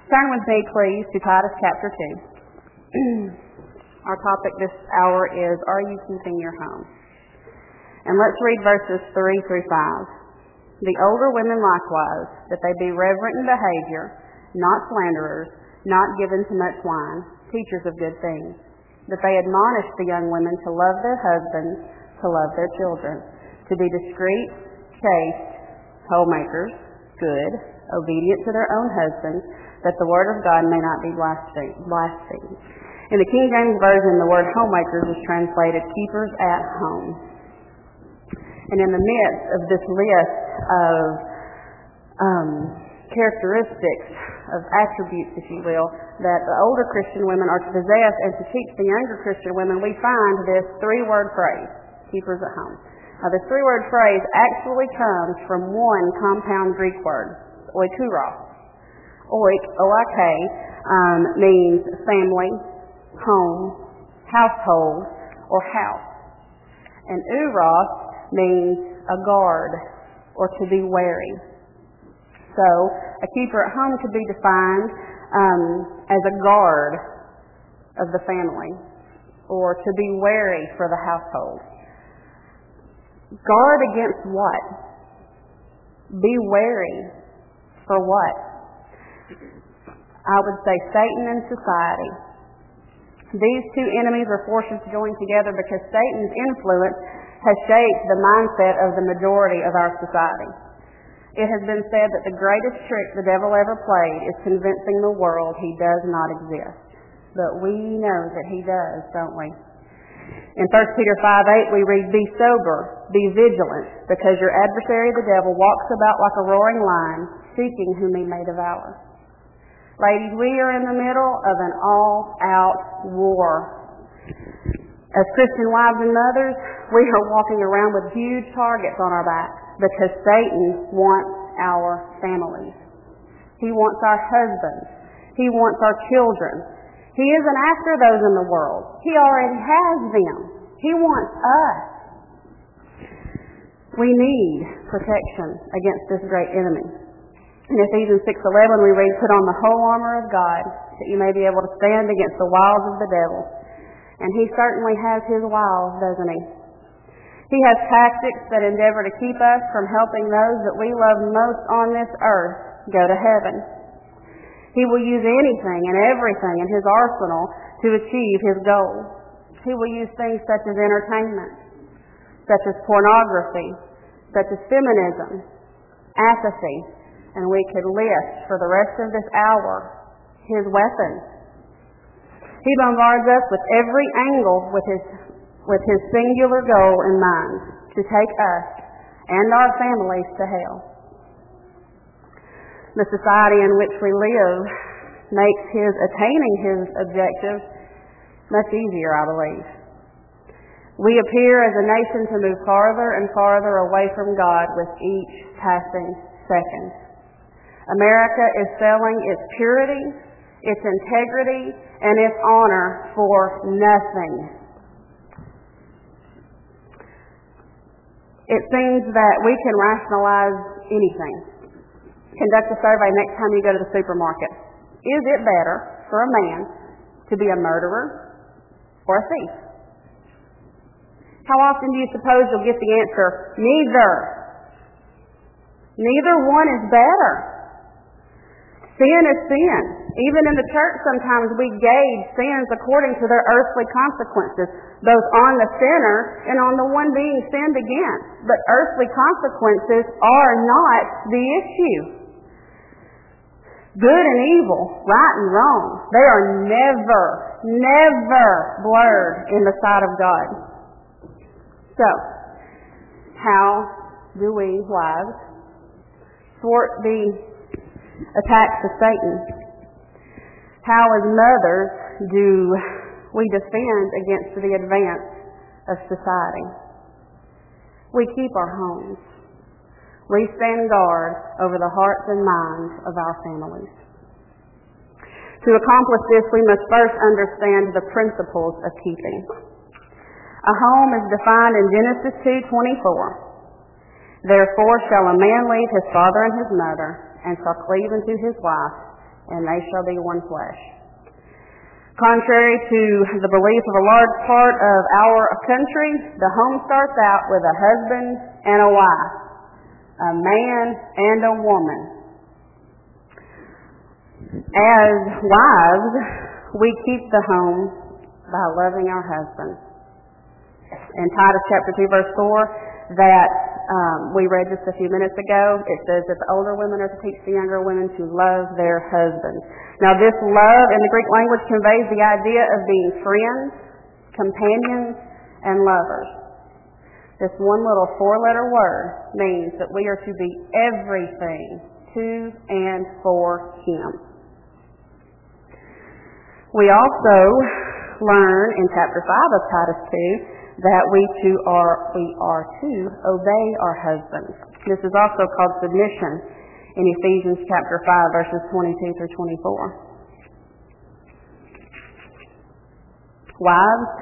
Turn with me, please, to Titus chapter 2. Our topic this hour is, Are you keeping your home? And let's read verses 3 through 5. The older women likewise, that they be reverent in behavior, not slanderers, not given to much wine, teachers of good things, that they admonish the young women to love their husbands, to love their children, to be discreet, chaste, homemakers, good, obedient to their own husbands, that the word of God may not be blasphemed. In the King James Version, the word homemakers is translated keepers at home. And in the midst of this list of characteristics, of attributes, if you will, that the older Christian women are to possess and to teach the younger Christian women, we find this three-word phrase, keepers at home. Now, this three-word phrase actually comes from one compound Greek word, oikouros. Oik, O-I-K, means family, home, household, or house. And uros means a guard, or to be wary. So, a keeper at home could be defined as a guard of the family, or to be wary for the household. Guard against what? Be wary for what? I would say Satan and society. These two enemies are forces joined together because Satan's influence has shaped the mindset of the majority of our society. It has been said that the greatest trick the devil ever played is convincing the world he does not exist. But we know that he does, don't we? In 1 Peter 5:8 we read, Be sober, be vigilant, because your adversary the devil walks about like a roaring lion, seeking whom he may devour. Ladies, we are in the middle of an all-out war. As Christian wives and mothers, we are walking around with huge targets on our backs because Satan wants our families. He wants our husbands. He wants our children. He isn't after those in the world. He already has them. He wants us. We need protection against this great enemy. In Ephesians 6:11 we read, Put on the whole armor of God, that you may be able to stand against the wiles of the devil. And he certainly has his wiles, doesn't he? He has tactics that endeavor to keep us from helping those that we love most on this earth go to heaven. He will use anything and everything in his arsenal to achieve his goals. He will use things such as entertainment, such as pornography, such as feminism, apathy, and we could list for the rest of this hour his weapons. He bombards us with every angle with his singular goal in mind, to take us and our families to hell. The society in which we live makes attaining his objectives much easier, I believe. We appear as a nation to move farther and farther away from God with each passing second. America is selling its purity, its integrity, and its honor for nothing. It seems that we can rationalize anything. Conduct a survey next time you go to the supermarket. Is it better for a man to be a murderer or a thief? How often do you suppose you'll get the answer, neither? Neither one is better. Sin is sin. Even in the church sometimes we gauge sins according to their earthly consequences, both on the sinner and on the one being sinned against. But earthly consequences are not the issue. Good and evil, right and wrong, they are never blurred in the sight of God. So, how do we, wives, thwart the attacks of Satan? How, as mothers, do we defend against the advance of society? We keep our homes. We stand guard over the hearts and minds of our families. To accomplish this, we must first understand the principles of keeping. A home is defined in Genesis 2:24. Therefore shall a man leave his father and his mother, and shall cleave unto his wife, and they shall be one flesh. Contrary to the belief of a large part of our country, the home starts out with a husband and a wife, a man and a woman. As wives, we keep the home by loving our husbands. In Titus chapter 2, verse 4, that we read just a few minutes ago, it says that the older women are to teach the younger women to love their husbands. Now this love in the Greek language conveys the idea of being friends, companions, and lovers. This one little four-letter word means that we are to be everything to and for Him. We also learn in chapter 5 of Titus 2 that we are to obey our husbands. This is also called submission in Ephesians chapter 5, verses 22 through 24. Wives,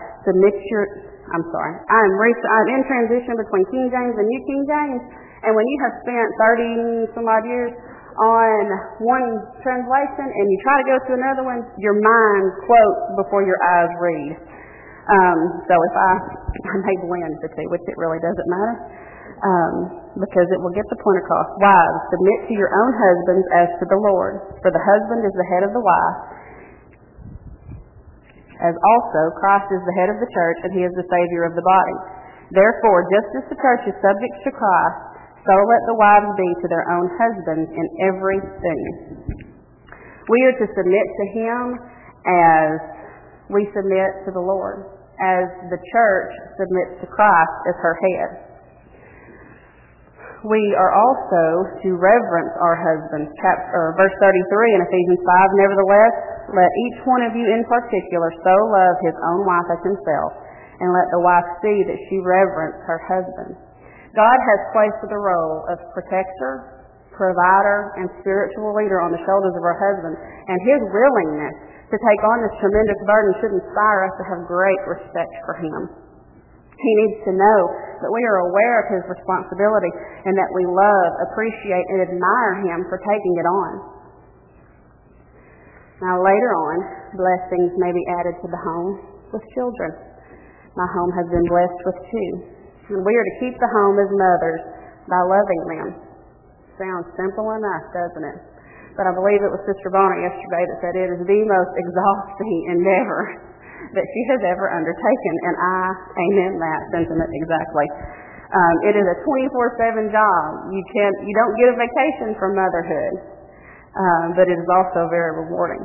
I'm in transition between King James and New King James, and when you have spent 30 some odd years on one translation and you try to go to another one, your mind quotes before your eyes read. So if I may blend the two, which it really doesn't matter, because it will get the point across. Wives, submit to your own husbands as to the Lord, for the husband is the head of the wife, as also Christ is the head of the church, and He is the Savior of the body. Therefore, just as the church is subject to Christ, so let the wives be to their own husbands in everything. We are to submit to Him as we submit to the Lord, as the church submits to Christ as her head. We are also to reverence our husbands. Verse 33 in Ephesians 5, nevertheless, let each one of you in particular so love his own wife as himself, and let the wife see that she reverence her husband. God has placed the role of protector, provider, and spiritual leader on the shoulders of our husbands, and His willingness to take on this tremendous burden should inspire us to have great respect for Him. He needs to know that we are aware of His responsibility and that we love, appreciate, and admire Him for taking it on. Now later on, blessings may be added to the home with children. My home has been blessed with two. And we are to keep the home as mothers by loving them. Sounds simple enough, doesn't it? But I believe it was Sister Bonner yesterday that said it is the most exhausting endeavor that she has ever undertaken, and I amen that sentiment exactly. It is a 24/7 job. You don't get a vacation from motherhood, but it is also very rewarding.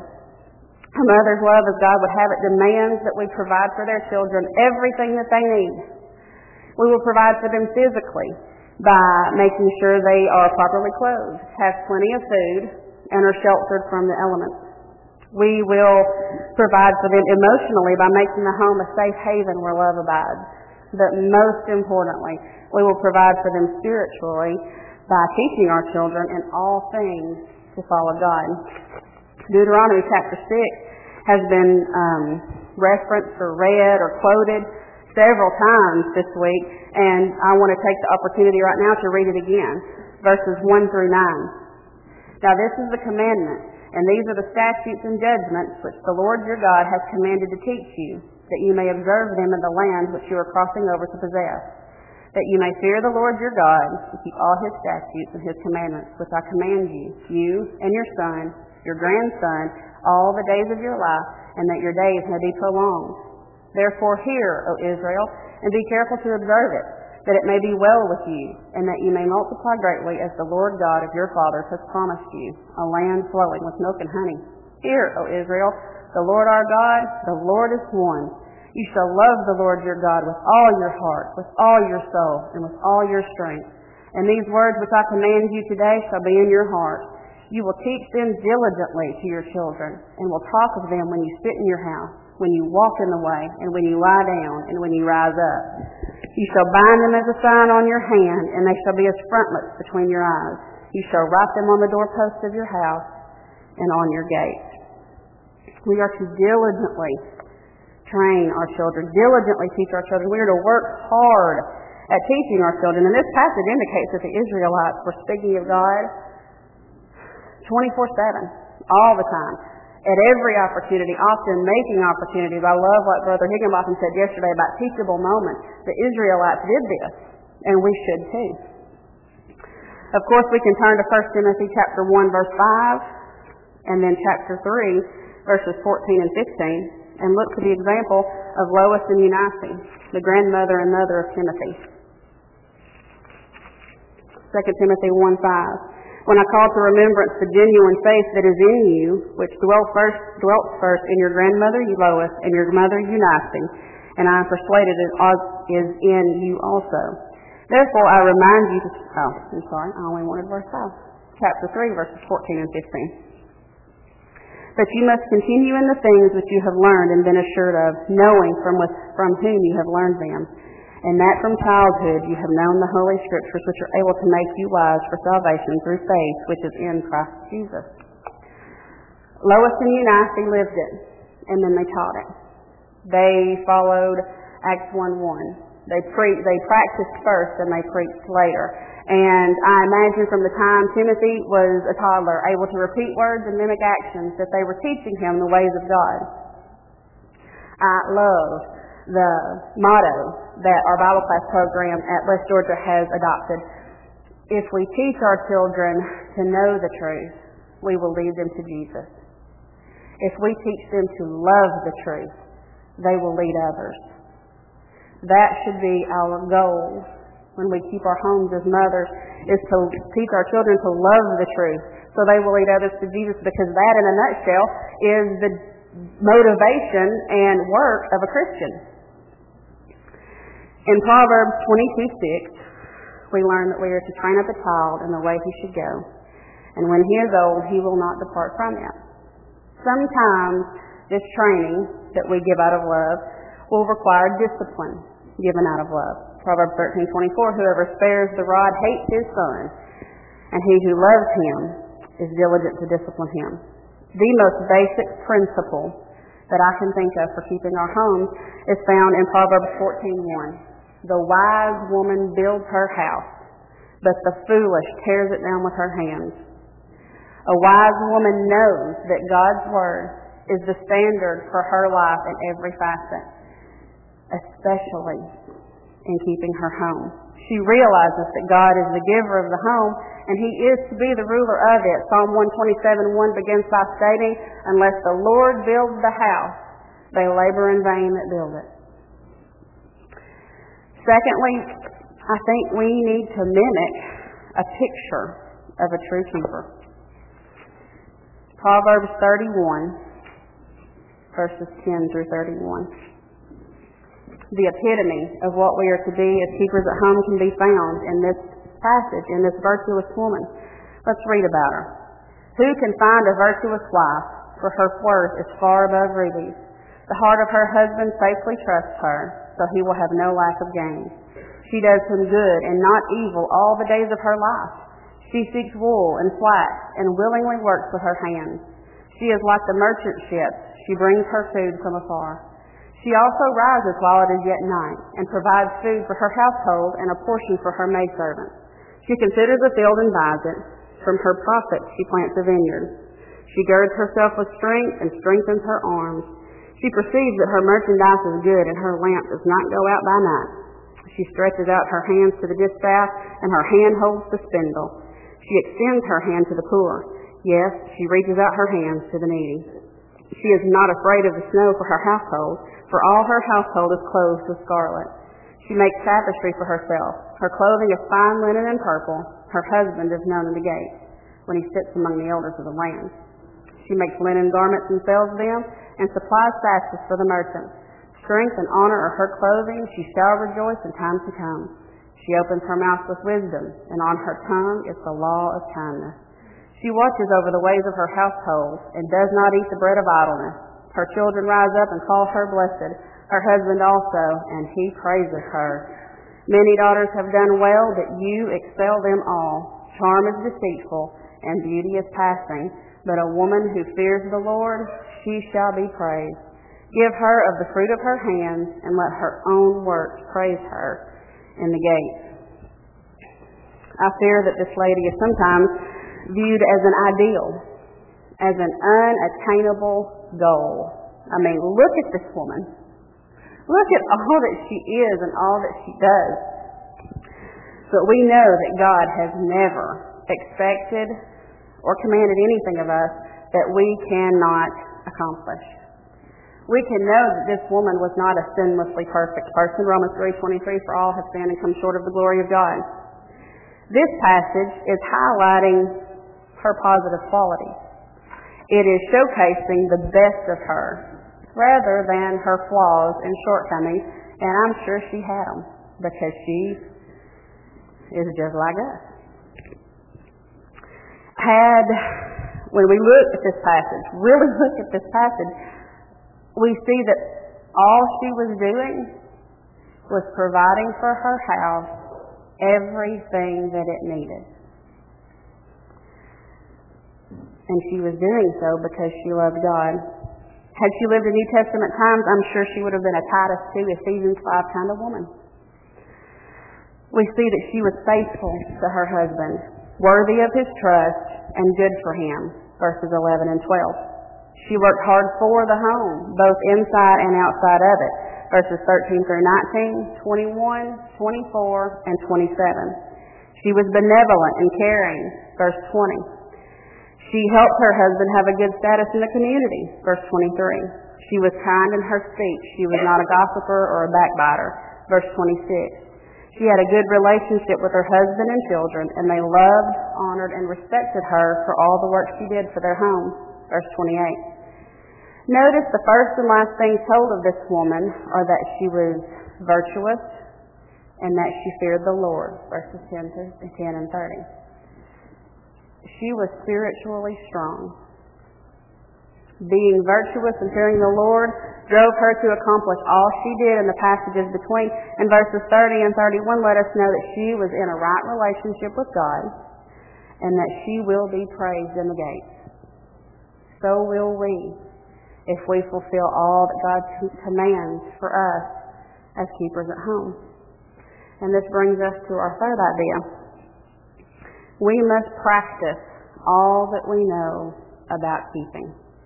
A mother's love, as God would have it, demands that we provide for their children everything that they need. We will provide for them physically by making sure they are properly clothed, have plenty of food, and are sheltered from the elements. We will provide for them emotionally by making the home a safe haven where love abides. But most importantly, we will provide for them spiritually by teaching our children in all things to follow God. Deuteronomy chapter 6 has been referenced or read or quoted several times this week, and I want to take the opportunity right now to read it again, verses 1 through 9. Now this is the commandment, and these are the statutes and judgments which the Lord your God has commanded to teach you, that you may observe them in the land which you are crossing over to possess, that you may fear the Lord your God, and keep all His statutes and His commandments, which I command you, you and your son, your grandson, all the days of your life, and that your days may be prolonged. Therefore hear, O Israel, and be careful to observe it, that it may be well with you, and that you may multiply greatly as the Lord God of your fathers has promised you, a land flowing with milk and honey. Hear, O Israel, the Lord our God, the Lord is one. You shall love the Lord your God with all your heart, with all your soul, and with all your strength. And these words which I command you today shall be in your heart. You will teach them diligently to your children, and will talk of them when you sit in your house, when you walk in the way, and when you lie down, and when you rise up. You shall bind them as a sign on your hand, and they shall be as frontlets between your eyes. You shall write them on the doorposts of your house and on your gates. We are to diligently train our children, diligently teach our children. We are to work hard at teaching our children. And this passage indicates that the Israelites were speaking of God 24/7, all the time, at every opportunity, often making opportunities. I love what Brother Higginbotham said yesterday about teachable moments. The Israelites did this, and we should too. Of course, we can turn to 1 Timothy chapter 1, verse 5, and then chapter 3, verses 14 and 15, and look to the example of Lois and Eunice, the grandmother and mother of Timothy. 2 Timothy 1:5. When I call to remembrance the genuine faith that is in you, which dwelt first in your grandmother Lois and your mother Eunice, and I am persuaded it is in you also. Therefore I remind you to... I only wanted verse 5. Chapter 3, verses 14 and 15. But you must continue in the things which you have learned and been assured of, knowing from whom you have learned them, and that from childhood you have known the Holy Scriptures, which are able to make you wise for salvation through faith, which is in Christ Jesus. Lois and Eunice lived it, and then they taught it. They followed Acts 1:1. They practiced first and they preached later. And I imagine from the time Timothy was a toddler, able to repeat words and mimic actions, that they were teaching him the ways of God. I love the motto that our Bible class program at West Georgia has adopted. If we teach our children to know the truth, we will lead them to Jesus. If we teach them to love the truth, they will lead others. That should be our goal when we keep our homes as mothers, is to teach our children to love the truth so they will lead others to Jesus, because that in a nutshell is the motivation and work of a Christian. In Proverbs 22:6, we learn that we are to train up a child in the way he should go, and when he is old, he will not depart from it. Sometimes this training that we give out of love will require discipline given out of love. Proverbs 13:24, whoever spares the rod hates his son, and he who loves him is diligent to discipline him. The most basic principle that I can think of for keeping our homes is found in Proverbs 14:1. The wise woman builds her house, but the foolish tears it down with her hands. A wise woman knows that God's word is the standard for her life in every facet, especially in keeping her home. She realizes that God is the giver of the home, and he is to be the ruler of it. Psalm 127:1 begins by stating, unless the Lord builds the house, they labor in vain that build it. Secondly, I think we need to mimic a picture of a true keeper. Proverbs 31, verses 10 through 31. The epitome of what we are to be as keepers at home can be found in this passage, in this virtuous woman. Let's read about her. Who can find a virtuous wife? For her worth is far above rubies. The heart of her husband safely trusts her, so he will have no lack of gain. She does him good and not evil all the days of her life. She seeks wool and flax and willingly works with her hands. She is like the merchant ships. She brings her food from afar. She also rises while it is yet night, and provides food for her household and a portion for her maidservants. She considers a field and buys it. From her profits she plants a vineyard. She girds herself with strength and strengthens her arms. She perceives that her merchandise is good, and her lamp does not go out by night. She stretches out her hands to the distaff, and her hand holds the spindle. She extends her hand to the poor. Yes, she reaches out her hands to the needy. She is not afraid of the snow for her household, for all her household is clothed with scarlet. She makes tapestry for herself. Her clothing is fine linen and purple. Her husband is known in the gate, when he sits among the elders of the land. She makes linen garments and sells them, and supplies sashes for the merchants. Strength and honor are her clothing. She shall rejoice in time to come. She opens her mouth with wisdom, and on her tongue is the law of kindness. She watches over the ways of her household, and does not eat the bread of idleness. Her children rise up and call her blessed, her husband also, and he praises her. Many daughters have done well, but you excel them all. Charm is deceitful, and beauty is passing, but a woman who fears the Lord, she shall be praised. Give her of the fruit of her hands, and let her own works praise her in the gate. I fear that this lady is sometimes viewed as an ideal, as an unattainable goal. I mean, look at this woman. Look at all that she is and all that she does. But we know that God has never expected or commanded anything of us that we cannot accomplish. We can know that this woman was not a sinlessly perfect person. Romans 3:23, for all have sinned and come short of the glory of God. This passage is highlighting her positive qualities. It is showcasing the best of her rather than her flaws and shortcomings, and I'm sure she had them because she is just like us. When we look at this passage, really look at this passage, we see that all she was doing was providing for her house everything that it needed. And she was doing so because she loved God. Had she lived in New Testament times, I'm sure she would have been a Titus 2, Ephesians 5 kind of woman. We see that she was faithful to her husband, worthy of his trust, and good for him, verses 11 and 12. She worked hard for the home, both inside and outside of it, verses 13 through 19, 21, 24, and 27. She was benevolent and caring, verse 20. She helped her husband have a good status in the community, verse 23. She was kind in her speech. She was not a gossiper or a backbiter, verse 26. She had a good relationship with her husband and children, and they loved, honored, and respected her for all the work she did for their home, verse 28. Notice the first and last things told of this woman are that she was virtuous and that she feared the Lord, verses 10 and 30. She was spiritually strong. Being virtuous and fearing the Lord drove her to accomplish all she did in the passages between. And verses 30 and 31 let us know that she was in a right relationship with God and that she will be praised in the gates. So will we if we fulfill all that God commands for us as keepers at home. And this brings us to our third idea. We must practice all that we know about keeping.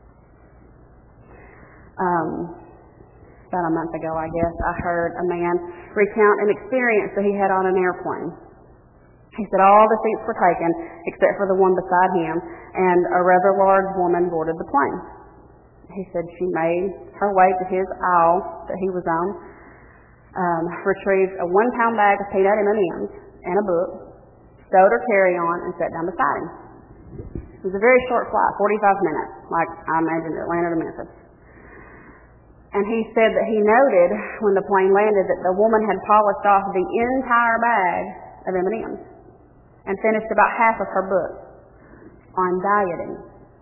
About a month ago, I guess, I heard a man recount an experience that he had on an airplane. He said all the seats were taken except for the one beside him, and a rather large woman boarded the plane. He said she made her way to his aisle that he was on, retrieved a 1-pound bag of peanut M&Ms and a book, stowed her carry-on, and sat down beside him. It was a very short flight, 45 minutes, like I imagined Atlanta to Memphis. And he said that he noted when the plane landed that the woman had polished off the entire bag of M&Ms and finished about half of her book on dieting.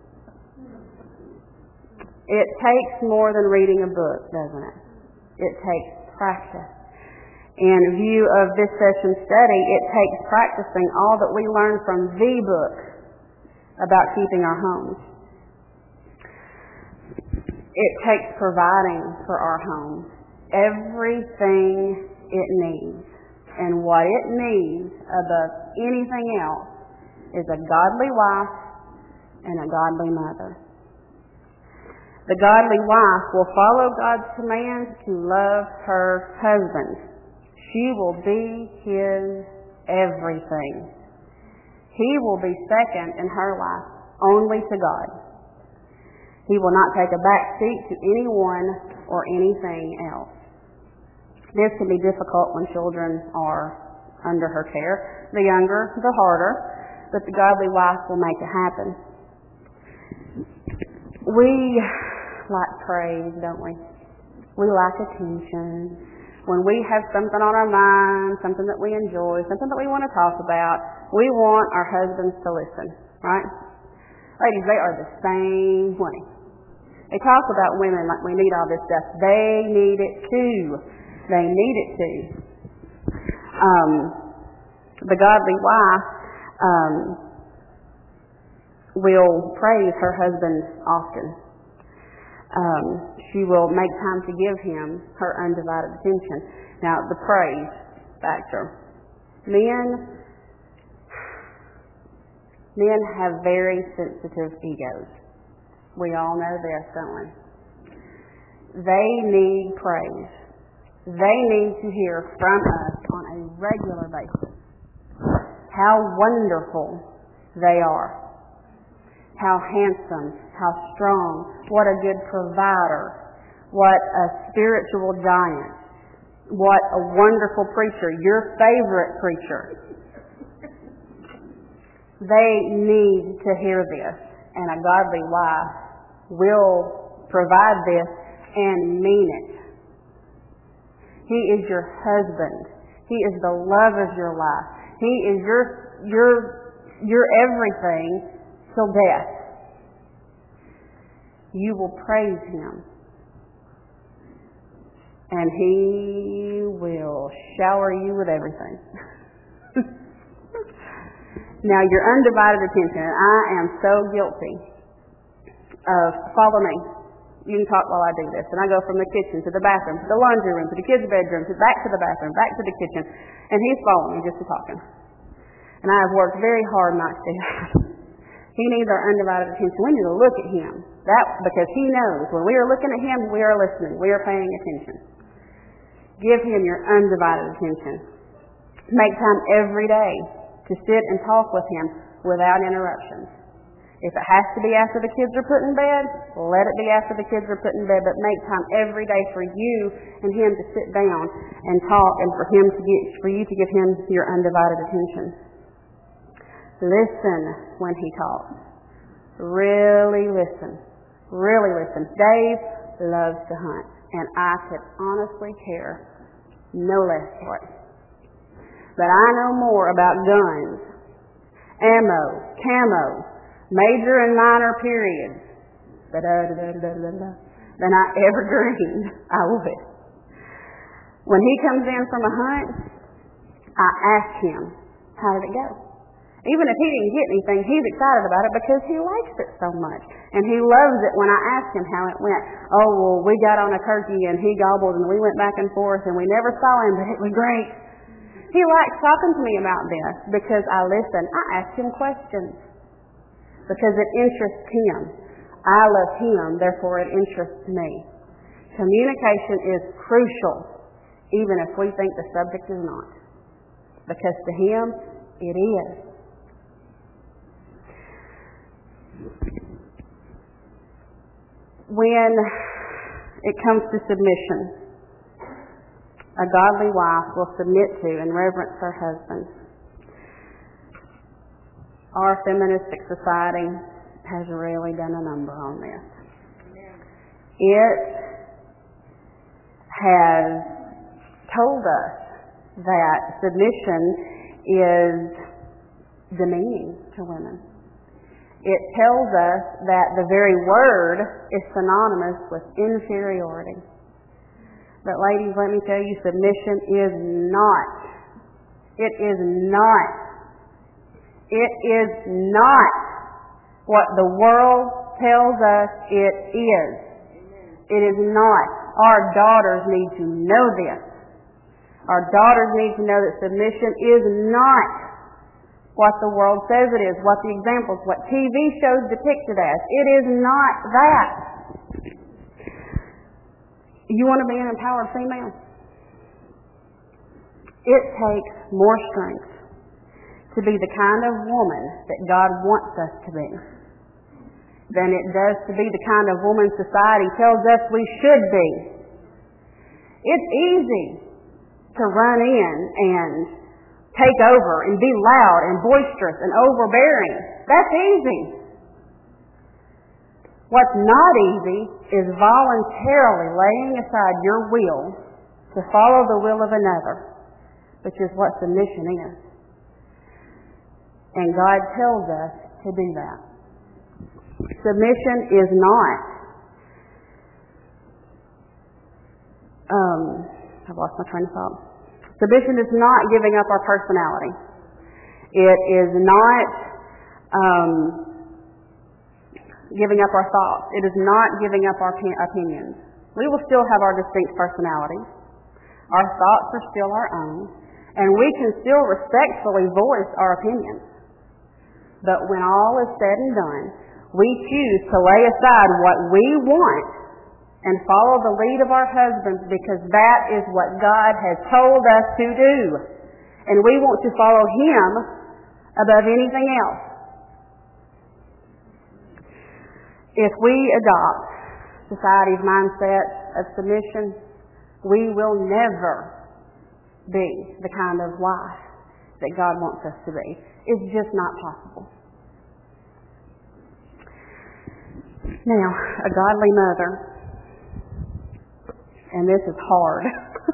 It takes more than reading a book, doesn't it? It takes practice. In view of this session study, it takes practicing all that we learn from the book about keeping our homes. It takes providing for our home everything it needs. And what it needs above anything else is a godly wife and a godly mother. The godly wife will follow God's command to love her husband. She will be his everything. He will be second in her life only to God. He will not take a back seat to anyone or anything else. This can be difficult when children are under her care. The younger, the harder, but the godly wife will make it happen. We like praise, don't we? We like attention. When we have something on our mind, something that we enjoy, something that we want to talk about, we want our husbands to listen, right? Ladies, they are the same way. They talk about women like we need all this stuff. They need it too. They need it too. The godly wife will praise her husband often. She will make time to give him her undivided attention. Now, the praise factor. Men have very sensitive egos. We all know this, don't we? They need praise. They need to hear from us on a regular basis how wonderful they are, how handsome, how strong, what a good provider, what a spiritual giant, what a wonderful preacher, your favorite preacher. They need to hear this, and a godly wife will provide this and mean it. He is your husband. He is the love of your life. He is your everything till death. You will praise Him, and He will shower you with everything. Now, your undivided attention, and I am so guilty of, follow me. You can talk while I do this. And I go from the kitchen to the bathroom, to the laundry room, to the kids' bedroom, back to the bathroom, back to the kitchen. And he's following me just to talking. And I have worked very hard not to do that. He needs our undivided attention. We need to look at him. Because he knows when we are looking at him, we are listening. We are paying attention. Give him your undivided attention. Make time every day to sit and talk with him without interruptions. If it has to be after the kids are put in bed, let it be after the kids are put in bed, but make time every day for you and him to sit down and talk, and for you to give him your undivided attention. Listen when he talks. Really listen. Really listen. Dave loves to hunt, and I could honestly care no less for it. But I know more about guns, ammo, camo, major and minor periods, than I ever dreamed I would. When he comes in from a hunt, I ask him, how did it go? Even if he didn't get anything, he's excited about it because he likes it so much. And he loves it when I ask him how it went. Oh, well, we got on a turkey and he gobbled and we went back and forth and we never saw him, but it was great. He likes talking to me about this because I listen. I ask him questions because it interests him. I love him, therefore it interests me. Communication is crucial, even if we think the subject is not. Because to him, it is. When it comes to submission, a godly wife will submit to and reverence her husband. Our feministic society has really done a number on this. It has told us that submission is demeaning to women. It tells us that the very word is synonymous with inferiority. But ladies, let me tell you, submission is not. It is not. It is not what the world tells us it is. It is not. Our daughters need to know this. Our daughters need to know that submission is not what the world says it is, what the examples, what TV shows depict it as. It is not that. You want to be an empowered female? It takes more strength to be the kind of woman that God wants us to be than it does to be the kind of woman society tells us we should be. It's easy to run in and take over and be loud and boisterous and overbearing. That's easy. What's not easy is voluntarily laying aside your will to follow the will of another, which is what submission is. And God tells us to do that. Submission is not I've lost my train of thought. Submission is not giving up our personality. It is not giving up our thoughts. It is not giving up our opinions. We will still have our distinct personalities. Our thoughts are still our own. And we can still respectfully voice our opinions. But when all is said and done, We choose to lay aside what we want and follow the lead of our husbands because that is what God has told us to do. And we want to follow Him above anything else. If we adopt society's mindset of submission, we will never be the kind of wife that God wants us to be. It's just not possible. Now, a godly mother, and this is hard.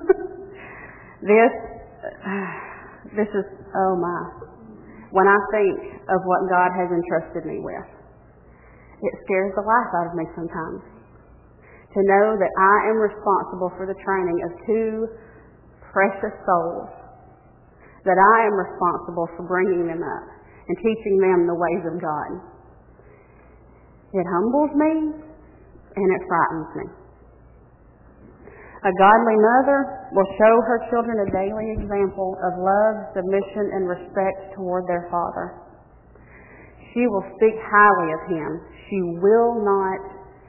This is, oh my. When I think of what God has entrusted me with, it scares the life out of me sometimes. To know that I am responsible for the training of two precious souls, that I am responsible for bringing them up and teaching them the ways of God. It humbles me and it frightens me. A godly mother will show her children a daily example of love, submission, and respect toward their father. She will speak highly of him. She will not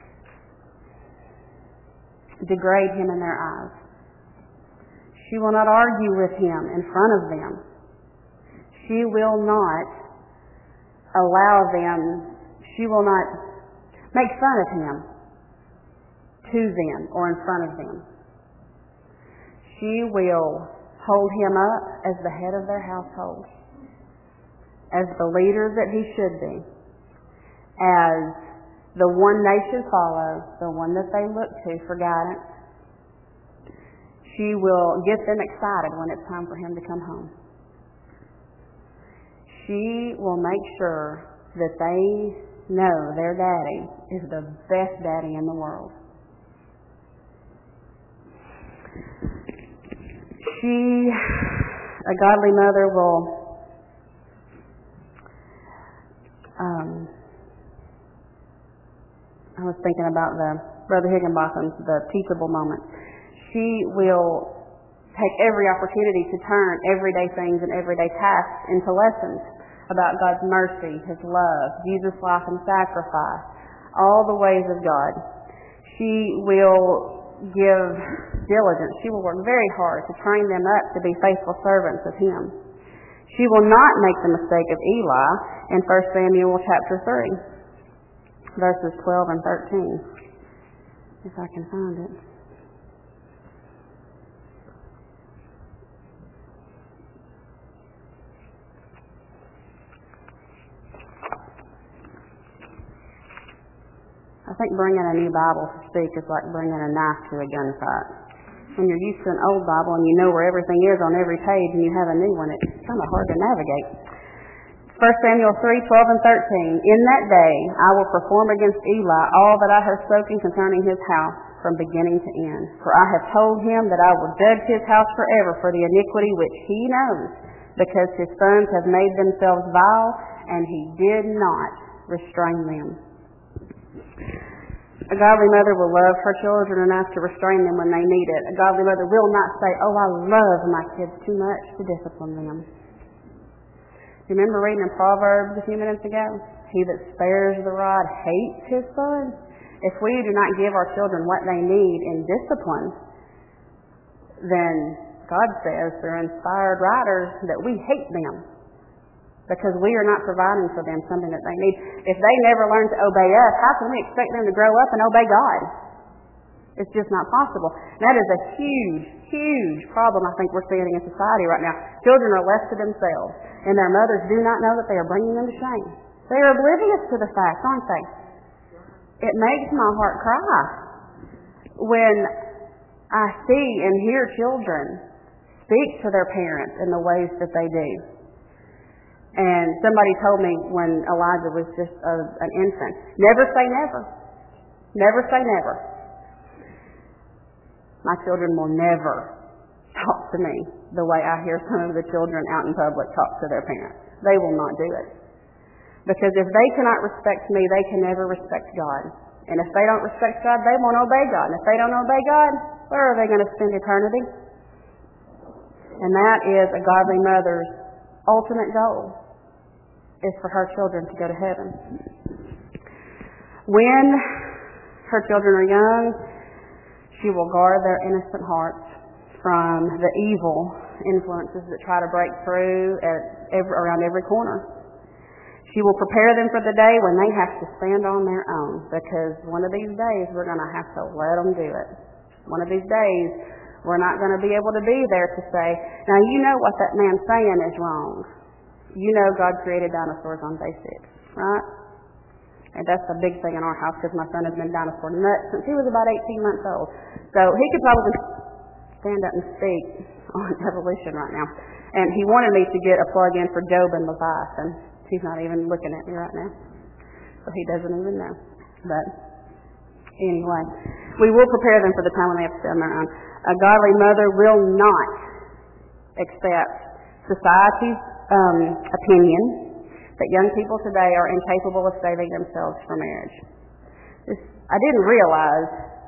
degrade him in their eyes. She will not argue with him in front of them. She will not she will not make fun of him to them or in front of them. She will hold him up as the head of their household, as the leader that he should be, as the one they should follow, the one that they look to for guidance. She will get them excited when it's time for him to come home. She will make sure that they know their daddy is the best daddy in the world. A godly mother will I was thinking about Brother Higginbotham's, the teachable moment. She will take every opportunity to turn everyday things and everyday tasks into lessons about God's mercy, His love, Jesus' life and sacrifice, all the ways of God. She will give diligence. She will work very hard to train them up to be faithful servants of Him. She will not make the mistake of Eli in 1 Samuel chapter 3, verses 12 and 13. If I can find it. I think bringing a new Bible to speak is like bringing a knife to a gunfight. When you're used to an old Bible and you know where everything is on every page and you have a new one, it's kind of hard to navigate. 1 Samuel 3:12 and 13. In that day I will perform against Eli all that I have spoken concerning his house from beginning to end. For I have told him that I will judge his house forever for the iniquity which he knows, because his sons have made themselves vile, and he did not restrain them. A godly mother will love her children enough to restrain them when they need it. A godly mother will not say, "Oh, I love my kids too much to discipline them." You remember reading in Proverbs a few minutes ago? He that spares the rod hates his son. If we do not give our children what they need in discipline, then God says they're inspired writers that we hate them because we are not providing for them something that they need. If they never learn to obey us, how can we expect them to grow up and obey God? It's just not possible. And that is a huge, huge problem I think we're seeing in society right now. Children are left to themselves, and their mothers do not know that they are bringing them to shame. They are oblivious to the fact, aren't they? It makes my heart cry when I see and hear children speak to their parents in the ways that they do. And somebody told me when Elijah was just an infant, never say never. Never say never. My children will never talk to me the way I hear some of the children out in public talk to their parents. They will not do it. Because if they cannot respect me, they can never respect God. And if they don't respect God, they won't obey God. And if they don't obey God, where are they going to spend eternity? And that is a godly mother's ultimate goal, is for her children to go to heaven. When her children are young, she will guard their innocent hearts from the evil influences that try to break through around every corner. She will prepare them for the day when they have to stand on their own, because one of these days we're going to have to let them do it. One of these days we're not going to be able to be there to say, now you know what that man's saying is wrong. You know God created dinosaurs on day 6, right? And that's a big thing in our house because my son has been dinosaur nuts since he was about 18 months old. So he could probably stand up and speak on evolution right now. And he wanted me to get a plug-in for Job and Leviathan. He's not even looking at me right now. So he doesn't even know. But anyway, we will prepare them for the time when they have to stand on their own. A godly mother will not accept society's opinion that young people today are incapable of saving themselves for marriage. I didn't realize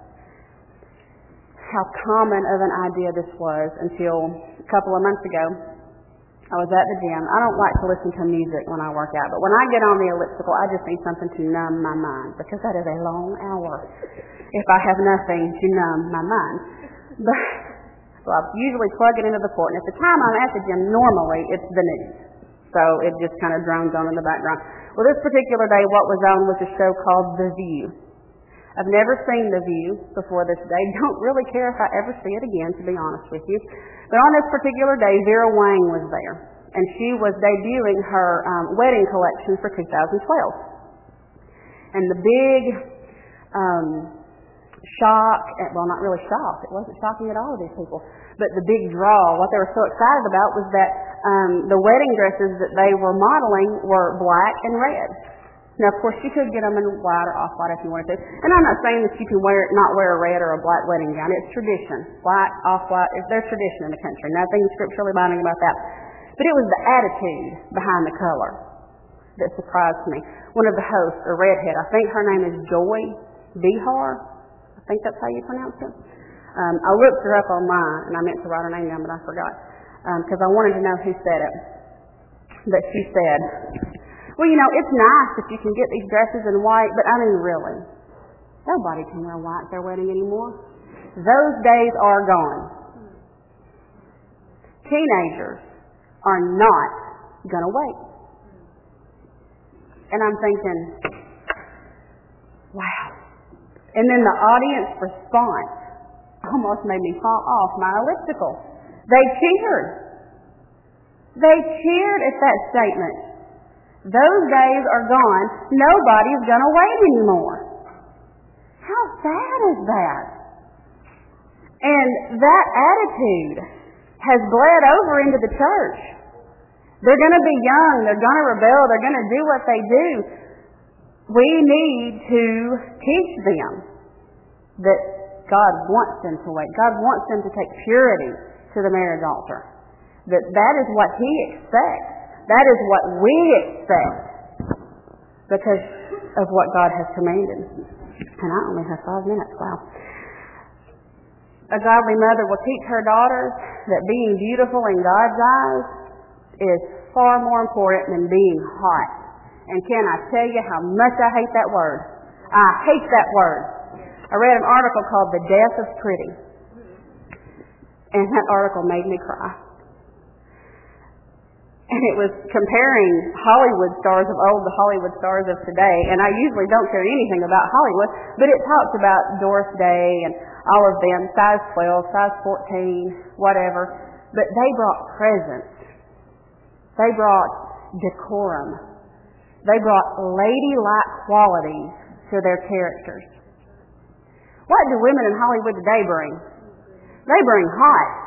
how common of an idea this was until a couple of months ago. I was at the gym. I don't like to listen to music when I work out, but when I get on the elliptical, I just need something to numb my mind, because that is a long hour if I have nothing to numb my mind. But so I usually plug it into the port, and at the time I'm at the gym, normally it's the news. So it just kind of drones on in the background. Well, this particular day, what was on was a show called The View. I've never seen The View before this day. Don't really care if I ever see it again, to be honest with you. But on this particular day, Vera Wang was there. And she was debuting her wedding collection for 2012. And the big shock, well, not really shock. It wasn't shocking at all to these people. But the big draw, what they were so excited about was that the wedding dresses that they were modeling were black and red. Now, of course, you could get them in white or off-white if you wanted to. And I'm not saying that you can not wear a red or a black wedding gown. It's tradition. White, off-white, there's tradition in the country. Nothing scripturally binding about that. But it was the attitude behind the color that surprised me. One of the hosts, a redhead, I think her name is Joy Behar. I think that's how you pronounce it. I looked her up online, and I meant to write her name down, but I forgot, because I wanted to know who said it. But she said, well, you know, it's nice if you can get these dresses in white, but I mean, really, nobody can wear white at their wedding anymore. Those days are gone. Teenagers are not going to wait. And I'm thinking, wow. And then the audience response almost made me fall off my elliptical. They cheered. They cheered at that statement. Those days are gone. Nobody's going to wait anymore. How sad is that? And that attitude has bled over into the church. They're going to be young. They're going to rebel. They're going to do what they do. We need to teach them that God wants them to wait. God wants them to take purity to the marriage altar. That is what He expects. That is what we expect because of what God has commanded. And I only have 5 minutes. Wow. A godly mother will teach her daughters that being beautiful in God's eyes is far more important than being hot. And can I tell you how much I hate that word? I hate that word. I read an article called The Death of Pretty. And that article made me cry. And it was comparing Hollywood stars of old to Hollywood stars of today. And I usually don't care anything about Hollywood, but it talks about Doris Day and all of them, size 12, size 14, whatever. But they brought presents. They brought decorum. They brought ladylike qualities to their characters. What do women in Hollywood today bring? They bring hot.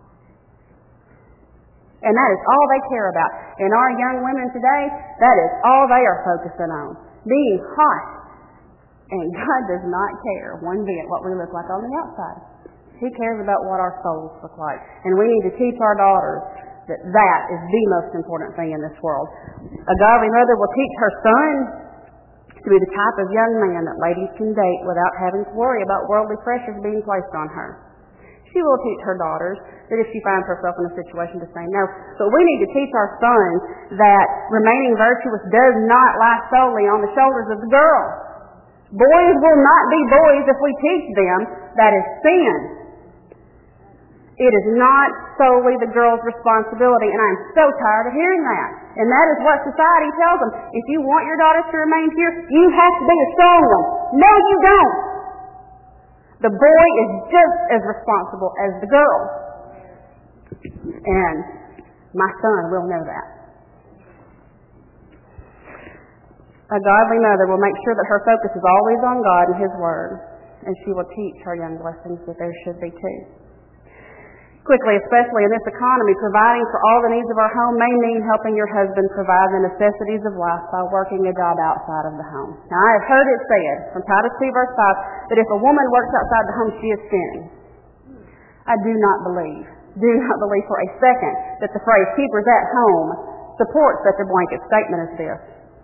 And that is all they care about. And our young women today, that is all they are focusing on. Being hot. And God does not care one bit what we look like on the outside. He cares about what our souls look like. And we need to teach our daughters that that is the most important thing in this world. A godly mother will teach her son to be the type of young man that ladies can date without having to worry about worldly pressures being placed on her. She will teach her daughters that if she finds herself in a situation to say no. But we need to teach our sons that remaining virtuous does not lie solely on the shoulders of the girl. Boys will not be boys if we teach them that is sin. It is not solely the girl's responsibility, and I'm so tired of hearing that. And that is what society tells them. If you want your daughter to remain pure, you have to be a strong one. No, you don't. The boy is just as responsible as the girl. And my son will know that. A godly mother will make sure that her focus is always on God and His Word, and she will teach her young blessings that there should be too. Quickly, especially in this economy, providing for all the needs of our home may mean helping your husband provide the necessities of life by working a job outside of the home. Now, I have heard it said from Titus 2 verse 5 that if a woman works outside the home, she is sinning. I do not believe for a second that the phrase keepers at home supports such a blanket statement as this.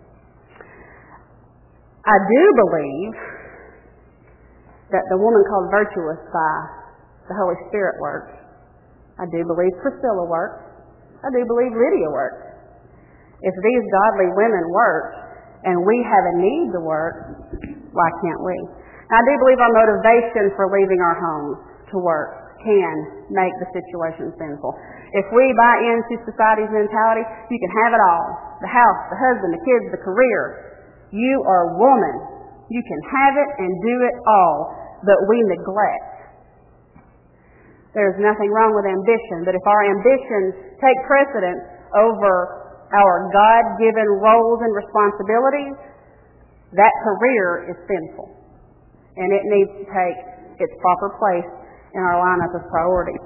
I do believe that the woman called virtuous by the Holy Spirit works. I do believe Priscilla works. I do believe Lydia works. If these godly women work and we have a need to work, why can't we? I do believe our motivation for leaving our homes to work can make the situation sinful. If we buy into society's mentality, you can have it all. The house, the husband, the kids, the career. You are a woman. You can have it and do it all, but we neglect. There's nothing wrong with ambition, but if our ambitions take precedence over our God-given roles and responsibilities, that career is sinful. And it needs to take its proper place in our lineup of priorities.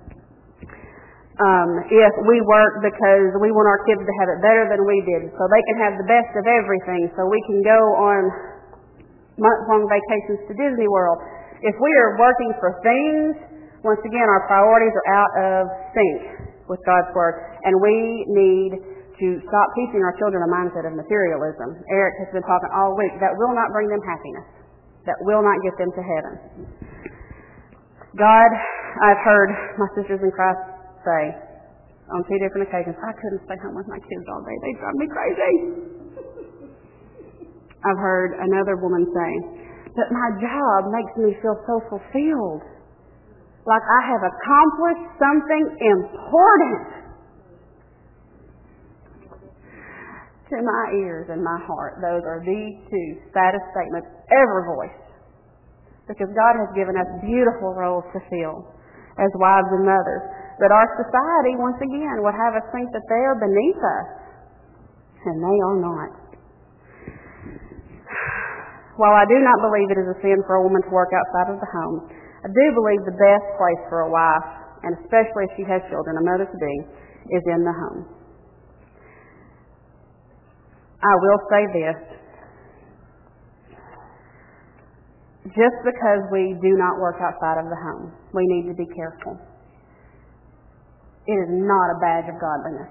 If we work because we want our kids to have it better than we did, so they can have the best of everything, so we can go on month-long vacations to Disney World. If we are working for things, once again, our priorities are out of sync with God's Word, and we need to stop teaching our children a mindset of materialism. Eric has been talking all week. That will not bring them happiness. That will not get them to heaven. God, I've heard my sisters in Christ say on 2 different occasions, I couldn't stay home with my kids all day. They drive me crazy. I've heard another woman say, but my job makes me feel so fulfilled. Like I have accomplished something important. To my ears and my heart, those are the two saddest statements ever voiced. Because God has given us beautiful roles to fill as wives and mothers. But our society, once again, would have us think that they are beneath us. And they are not. While I do not believe it is a sin for a woman to work outside of the home, I do believe the best place for a wife, and especially if she has children, a mother to be, is in the home. I will say this. Just because we do not work outside of the home, we need to be careful. It is not a badge of godliness.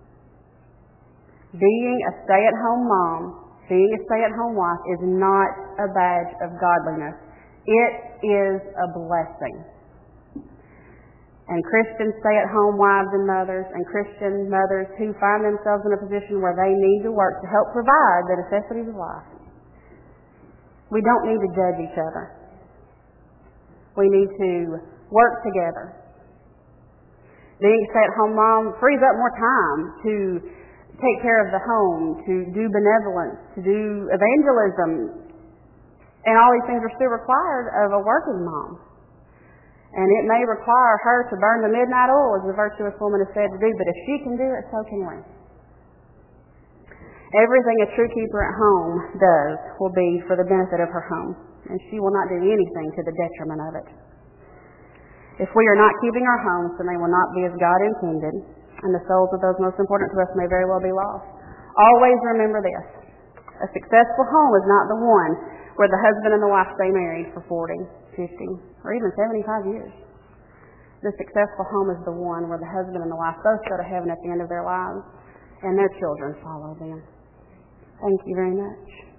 Being a stay-at-home mom, being a stay-at-home wife is not a badge of godliness. It is a blessing. And Christian stay-at-home wives and mothers and Christian mothers who find themselves in a position where they need to work to help provide the necessities of life, we don't need to judge each other. We need to work together. Being a stay-at-home mom frees up more time to take care of the home, to do benevolence, to do evangelism. And all these things are still required of a working mom. And it may require her to burn the midnight oil, as the virtuous woman is said to do, but if she can do it, so can we. Everything a true keeper at home does will be for the benefit of her home, and she will not do anything to the detriment of it. If we are not keeping our homes, then they will not be as God intended, and the souls of those most important to us may very well be lost. Always remember this. A successful home is not the one where the husband and the wife stay married for 40, 50, or even 75 years. The successful home is the one where the husband and the wife both go to heaven at the end of their lives, and their children follow them. Thank you very much.